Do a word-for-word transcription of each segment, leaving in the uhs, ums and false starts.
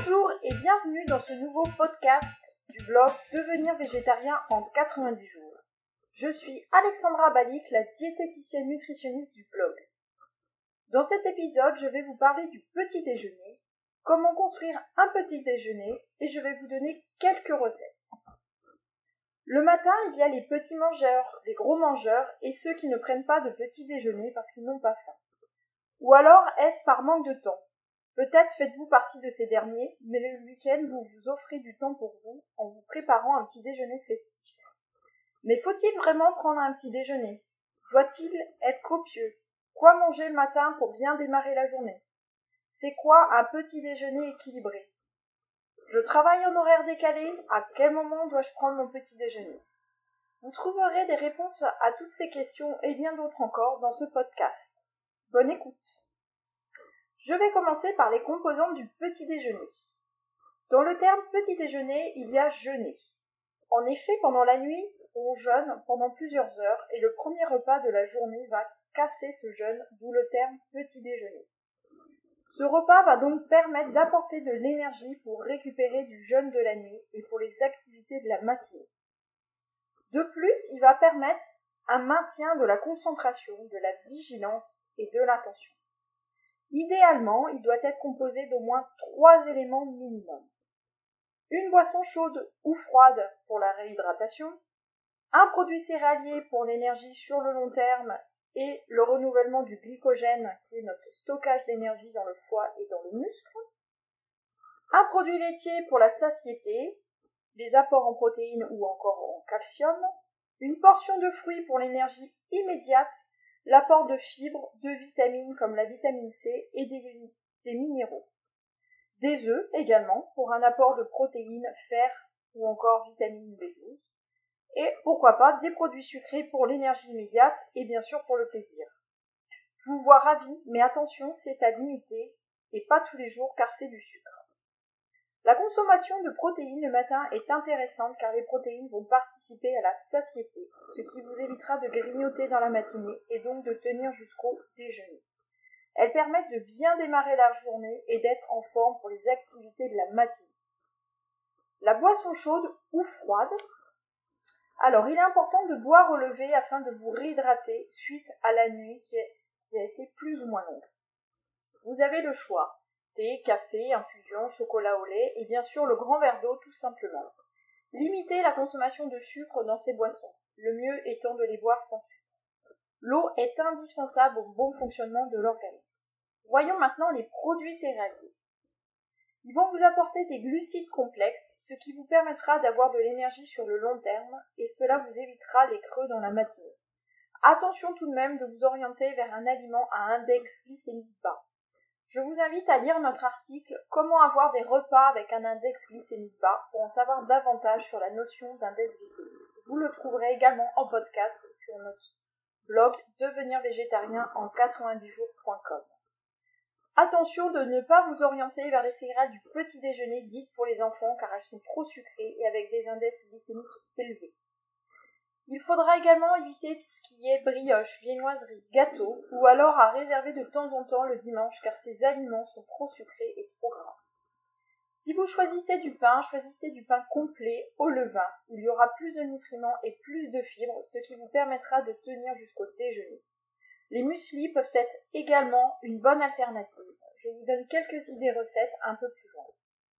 Bonjour et bienvenue dans ce nouveau podcast du blog Devenir végétarien en quatre-vingt-dix jours. Je suis Alexandra Balik, la diététicienne nutritionniste du blog. Dans cet épisode, je vais vous parler du petit déjeuner, comment construire un petit déjeuner et je vais vous donner quelques recettes. Le matin, il y a les petits mangeurs, les gros mangeurs et ceux qui ne prennent pas de petit déjeuner parce qu'ils n'ont pas faim. Ou alors est-ce par manque de temps? Peut-être faites-vous partie de ces derniers, mais le week-end, vous vous offrez du temps pour vous en vous préparant un petit déjeuner festif. Mais faut-il vraiment prendre un petit déjeuner? Doit-il être copieux? Quoi manger le matin pour bien démarrer la journée? C'est quoi un petit déjeuner équilibré? Je travaille en horaire décalé, à quel moment dois-je prendre mon petit déjeuner? Vous trouverez des réponses à toutes ces questions et bien d'autres encore dans ce podcast. Bonne écoute! Je vais commencer par les composantes du petit déjeuner. Dans le terme petit déjeuner, il y a jeûner. En effet, pendant la nuit, on jeûne pendant plusieurs heures et le premier repas de la journée va casser ce jeûne, d'où le terme petit déjeuner. Ce repas va donc permettre d'apporter de l'énergie pour récupérer du jeûne de la nuit et pour les activités de la matinée. De plus, il va permettre un maintien de la concentration, de la vigilance et de l'attention. Idéalement, il doit être composé d'au moins trois éléments minimum. Une boisson chaude ou froide pour la réhydratation, un produit céréalier pour l'énergie sur le long terme et le renouvellement du glycogène qui est notre stockage d'énergie dans le foie et dans le muscle, un produit laitier pour la satiété, les apports en protéines ou encore en calcium, une portion de fruits pour l'énergie immédiate, l'apport de fibres, de vitamines comme la vitamine C et des, des minéraux. Des œufs également pour un apport de protéines, fer ou encore vitamine B douze. Et pourquoi pas des produits sucrés pour l'énergie immédiate et bien sûr pour le plaisir. Je vous vois ravi, mais attention, c'est à limiter et pas tous les jours car c'est du sucre. La consommation de protéines le matin est intéressante car les protéines vont participer à la satiété, ce qui vous évitera de grignoter dans la matinée et donc de tenir jusqu'au déjeuner. Elles permettent de bien démarrer la journée et d'être en forme pour les activités de la matinée. La boisson chaude ou froide. Alors, il est important de boire au lever afin de vous réhydrater suite à la nuit qui a été plus ou moins longue. Vous avez le choix. Thé, café, infusion, chocolat au lait et bien sûr le grand verre d'eau tout simplement. Limitez la consommation de sucre dans ces boissons, le mieux étant de les boire sans sucre. L'eau est indispensable au bon fonctionnement de l'organisme. Voyons maintenant les produits céréaliers. Ils vont vous apporter des glucides complexes, ce qui vous permettra d'avoir de l'énergie sur le long terme et cela vous évitera les creux dans la matinée. Attention tout de même de vous orienter vers un aliment à index glycémique bas. Je vous invite à lire notre article « Comment avoir des repas avec un index glycémique bas » pour en savoir davantage sur la notion d'index glycémique. Vous le trouverez également en podcast sur notre blog devenir végétarien en quatre-vingt-dix jours point com. Attention de ne pas vous orienter vers les céréales du petit déjeuner dites pour les enfants car elles sont trop sucrées et avec des index glycémiques élevés. Il faudra également éviter tout ce qui est brioche, viennoiserie, gâteau, ou alors à réserver de temps en temps le dimanche car ces aliments sont trop sucrés et trop gras. Si vous choisissez du pain, choisissez du pain complet au levain. Il y aura plus de nutriments et plus de fibres, ce qui vous permettra de tenir jusqu'au déjeuner. Les mueslis peuvent être également une bonne alternative. Je vous donne quelques idées recettes un peu plus loin.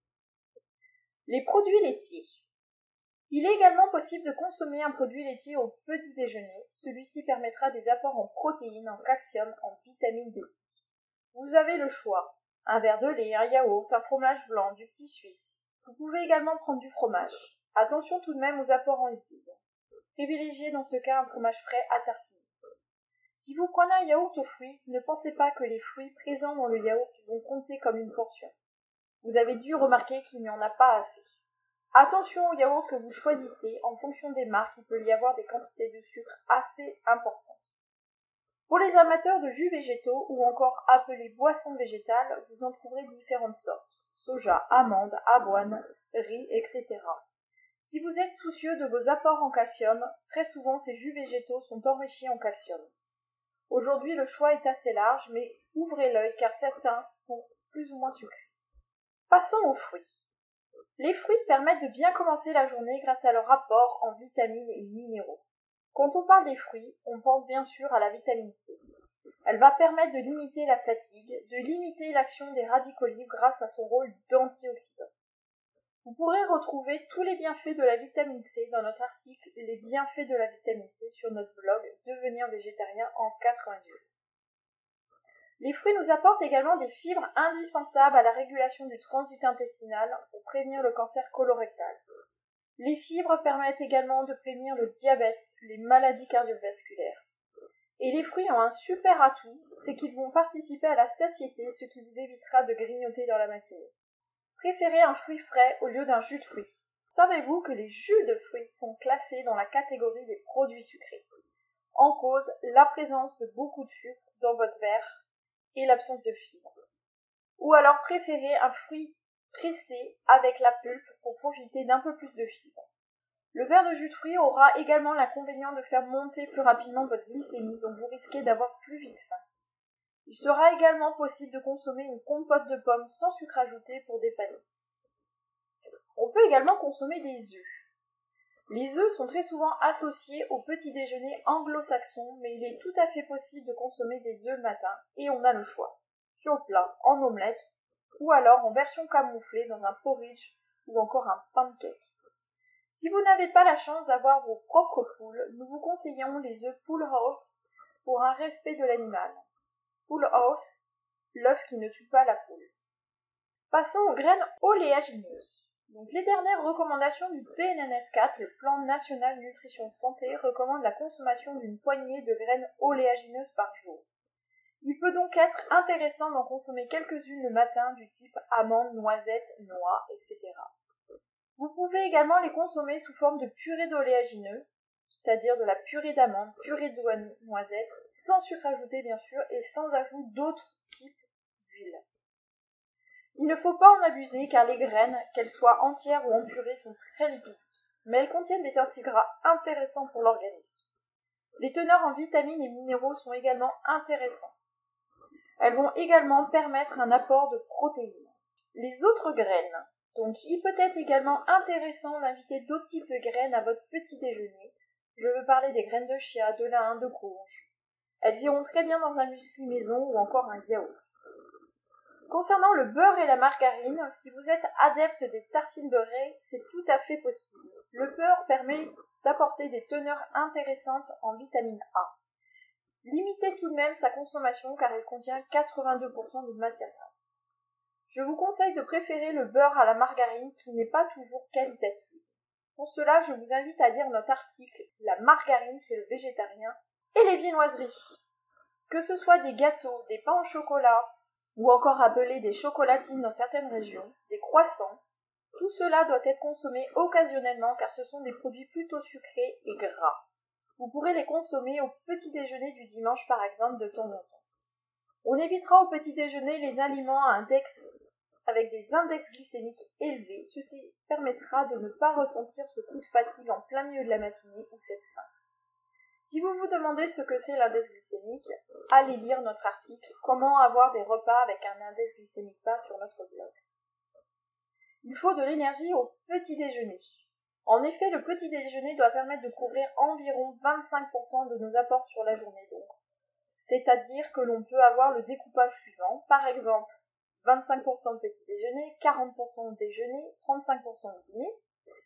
Les produits laitiers. Il est également possible de consommer un produit laitier au petit déjeuner. Celui-ci permettra des apports en protéines, en calcium, en vitamine B. Vous avez le choix. Un verre de lait, un yaourt, un fromage blanc, du petit suisse. Vous pouvez également prendre du fromage. Attention tout de même aux apports en lipides. Privilégiez dans ce cas un fromage frais à tartiner. Si vous prenez un yaourt aux fruits, ne pensez pas que les fruits présents dans le yaourt vont compter comme une portion. Vous avez dû remarquer qu'il n'y en a pas assez. Attention au yaourt que vous choisissez, en fonction des marques, il peut y avoir des quantités de sucre assez importantes. Pour les amateurs de jus végétaux ou encore appelés boissons végétales, vous en trouverez différentes sortes, soja, amandes, avoine, riz, et cetera. Si vous êtes soucieux de vos apports en calcium, très souvent ces jus végétaux sont enrichis en calcium. Aujourd'hui le choix est assez large, mais ouvrez l'œil car certains sont plus ou moins sucrés. Passons aux fruits. Les fruits permettent de bien commencer la journée grâce à leur apport en vitamines et minéraux. Quand on parle des fruits, on pense bien sûr à la vitamine C. Elle va permettre de limiter la fatigue, de limiter l'action des radicaux libres grâce à son rôle d'antioxydant. Vous pourrez retrouver tous les bienfaits de la vitamine C dans notre article « Les bienfaits de la vitamine C » sur notre blog « Devenir végétarien en quatre-vingt-dix jours ». Les fruits nous apportent également des fibres indispensables à la régulation du transit intestinal pour prévenir le cancer colorectal. Les fibres permettent également de prévenir le diabète, les maladies cardiovasculaires. Et les fruits ont un super atout, c'est qu'ils vont participer à la satiété, ce qui vous évitera de grignoter dans la matinée. Préférez un fruit frais au lieu d'un jus de fruits. Savez-vous que les jus de fruits sont classés dans la catégorie des produits sucrés? En cause, la présence de beaucoup de sucre dans votre verre et l'absence de fibres. Ou alors préférez un fruit pressé avec la pulpe pour profiter d'un peu plus de fibres. Le verre de jus de fruits aura également l'inconvénient de faire monter plus rapidement votre glycémie, donc vous risquez d'avoir plus vite faim. Il sera également possible de consommer une compote de pommes sans sucre ajouté pour dépanner. On peut également consommer des œufs. Les œufs sont très souvent associés au petit déjeuner anglo-saxon, mais il est tout à fait possible de consommer des œufs le matin, et on a le choix. Sur le plat, en omelette, ou alors en version camouflée dans un porridge ou encore un pancake. Si vous n'avez pas la chance d'avoir vos propres poules, nous vous conseillons les œufs Pool House pour un respect de l'animal. Pool House, l'œuf qui ne tue pas la poule. Passons aux graines oléagineuses. Donc, les dernières recommandations du P N N S quatre, le Plan National Nutrition Santé, recommandent la consommation d'une poignée de graines oléagineuses par jour. Il peut donc être intéressant d'en consommer quelques-unes le matin du type amandes, noisettes, noix, et cetera. Vous pouvez également les consommer sous forme de purée d'oléagineux, c'est-à-dire de la purée d'amandes, purée de noisettes, sans sucre ajouté bien sûr, et sans ajout d'autres types d'huile. Il ne faut pas en abuser car les graines, qu'elles soient entières ou en purée, sont très lipidiques, mais elles contiennent des acides gras intéressants pour l'organisme. Les teneurs en vitamines et minéraux sont également intéressants. Elles vont également permettre un apport de protéines. Les autres graines, donc il peut être également intéressant d'inviter d'autres types de graines à votre petit déjeuner. Je veux parler des graines de chia, de lin, de courge. Elles iront très bien dans un muesli maison ou encore un yaourt. Concernant le beurre et la margarine, si vous êtes adepte des tartines beurrées, c'est tout à fait possible. Le beurre permet d'apporter des teneurs intéressantes en vitamine A. Limitez tout de même sa consommation car elle contient quatre-vingt-deux pour cent de matière grasse. Je vous conseille de préférer le beurre à la margarine qui n'est pas toujours qualitative. Pour cela, je vous invite à lire notre article « La margarine chez le végétarien » et les viennoiseries. Que ce soit des gâteaux, des pains au chocolat, ou encore appelés des chocolatines dans certaines régions, des croissants, tout cela doit être consommé occasionnellement car ce sont des produits plutôt sucrés et gras. Vous pourrez les consommer au petit déjeuner du dimanche par exemple de temps en temps. On évitera au petit déjeuner les aliments à index avec des index glycémiques élevés. Ceci permettra de ne pas ressentir ce coup de fatigue en plein milieu de la matinée ou cette faim. Si vous vous demandez ce que c'est l'index glycémique, allez lire notre article « Comment avoir des repas avec un index glycémique bas » sur notre blog. Il faut de l'énergie au petit déjeuner. En effet, le petit déjeuner doit permettre de couvrir environ vingt-cinq pour cent de nos apports sur la journée donc. C'est-à-dire que l'on peut avoir le découpage suivant, par exemple vingt-cinq pour cent au petit déjeuner, quarante pour cent au déjeuner, trente-cinq pour cent au dîner.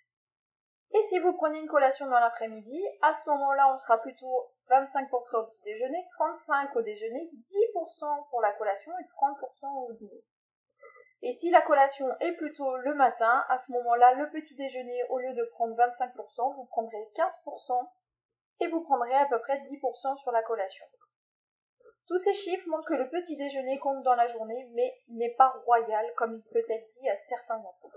Et si vous prenez une collation dans l'après-midi, à ce moment-là, on sera plutôt vingt-cinq pour cent au petit déjeuner, trente-cinq pour cent au déjeuner, dix pour cent pour la collation et trente pour cent au dîner. Et si la collation est plutôt le matin, à ce moment-là, le petit déjeuner, au lieu de prendre vingt-cinq pour cent, vous prendrez quinze pour cent et vous prendrez à peu près dix pour cent sur la collation. Tous ces chiffres montrent que le petit déjeuner compte dans la journée, mais n'est pas royal, comme il peut être dit à certains endroits.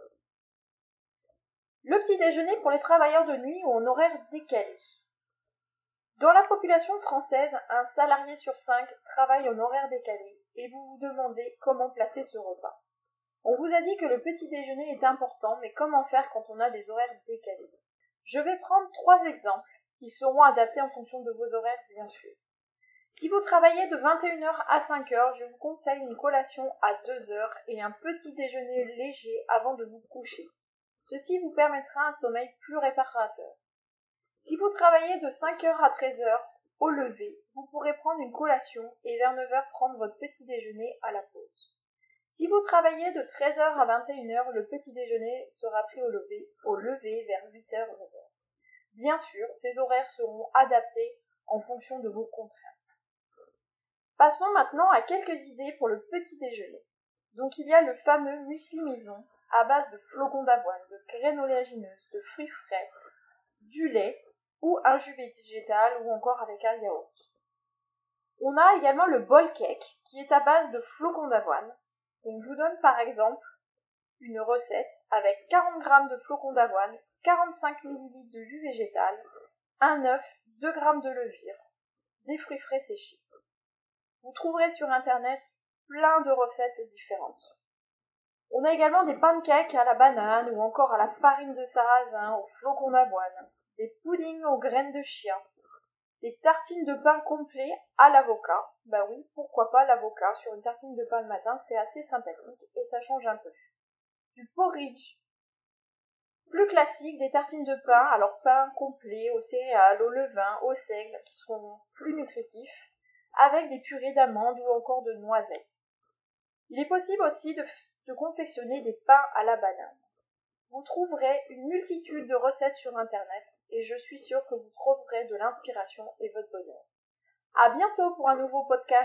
Le petit déjeuner pour les travailleurs de nuit ou en horaire décalé. Dans la population française, un salarié sur cinq travaille en horaire décalé et vous vous demandez comment placer ce repas. On vous a dit que le petit déjeuner est important, mais comment faire quand on a des horaires décalés? Je vais prendre trois exemples qui seront adaptés en fonction de vos horaires, bien sûr. Si vous travaillez de vingt et une heures à cinq heures, je vous conseille une collation à deux heures et un petit déjeuner léger avant de vous coucher. Ceci vous permettra un sommeil plus réparateur. Si vous travaillez de cinq heures à treize heures, au lever, vous pourrez prendre une collation et vers neuf heures prendre votre petit déjeuner à la pause. Si vous travaillez de treize heures à vingt et une heures, le petit déjeuner sera pris au lever, au lever vers huit heures neuf heures. Bien sûr, ces horaires seront adaptés en fonction de vos contraintes. Passons maintenant à quelques idées pour le petit déjeuner. Donc il y a le fameux muesli maison à base de flocons d'avoine, de graines oléagineuses, de fruits frais, du lait ou un jus végétal ou encore avec un yaourt. On a également le bol cake qui est à base de flocons d'avoine. Donc je vous donne par exemple une recette avec quarante grammes de flocons d'avoine, quarante-cinq millilitres de jus végétal, un œuf, deux grammes de levure, des fruits frais séchés. Vous trouverez sur internet plein de recettes différentes. On a également des pancakes à la banane ou encore à la farine de sarrasin, aux flocons d'avoine, des puddings aux graines de chia, des tartines de pain complet à l'avocat. Ben oui, pourquoi pas l'avocat sur une tartine de pain le matin, c'est assez sympathique et ça change un peu. Du porridge. Plus classique, des tartines de pain, alors pain complet, aux céréales, au levain, au seigle, qui seront plus nutritifs, avec des purées d'amandes ou encore de noisettes. Il est possible aussi de, de confectionner des pains à la banane. Vous trouverez une multitude de recettes sur internet et je suis sûre que vous trouverez de l'inspiration et votre bonheur. À bientôt pour un nouveau podcast.